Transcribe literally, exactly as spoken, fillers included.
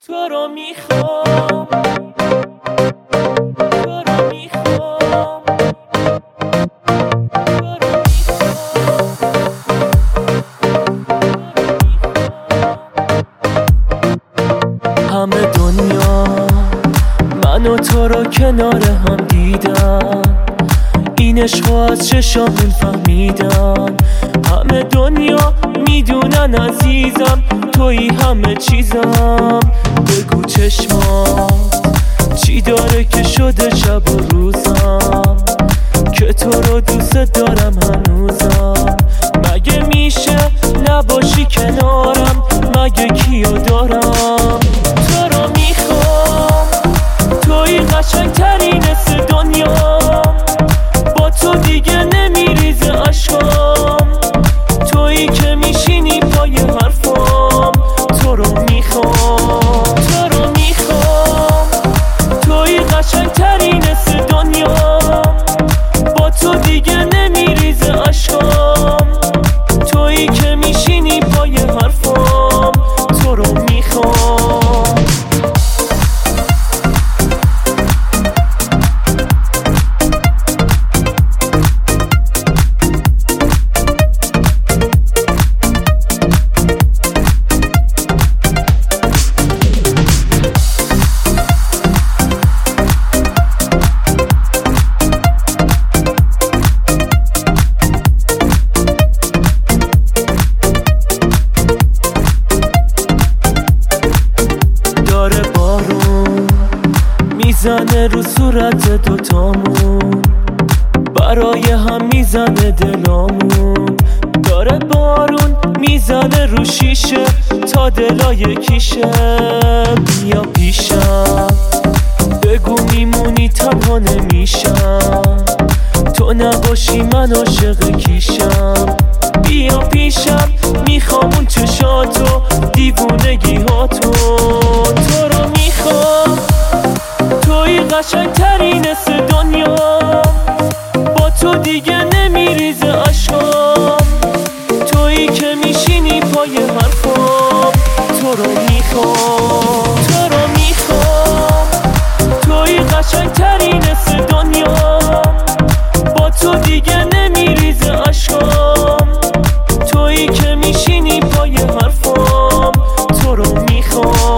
تو رو میخوام، تو رو میخوام، تو رو میخوام. همه دنیا من و تو رو کنار هم دیدن، این عشقو از چشامون فهمیدن. همه دنیا میدونن عزیزم توی همه چیزم. بگو چشمات چی داره که شده شب و روزم، که تو رو دوست دارم هنوزم. مگه میشه نباشی کنارم، مگه کیو دارم؟ تو رو میخوام، توی قشنگترین حس دنیا، با تو دیگه نمیریزه عشقام. تویی که میشینی پای حرفام، تو رو میخوام، تو رو میخوام. تویی قشنگترین حس دنیا، با تو دیگه نمیریزه عشقام. تویی که میشینی پای حرفام، تو رو میخوام. داره بارون میزنه رو صورت دوتامون، برای هم میزنه دلامون. داره بارون میزنه رو شیشه تا دلا یکیشه. بیا پیشم بگو میمونی تنها نمیشم، تو نباشی من عاشق کیشم. بیا پیشم میخوام اون چشاتو، دیوونگی هاتو. تو رو میخوام، توی قشنگترین حس دنیا، با تو دیگه نمیریزه عشقام. تویی که میشینی پای حرفام، تو رو میخوام، تو رو میخوام. توی قشنگترین حس دنیا، با تو دیگه نمیریزه عشقام. تویی که میشینی پای حرفام، تو رو میخوام.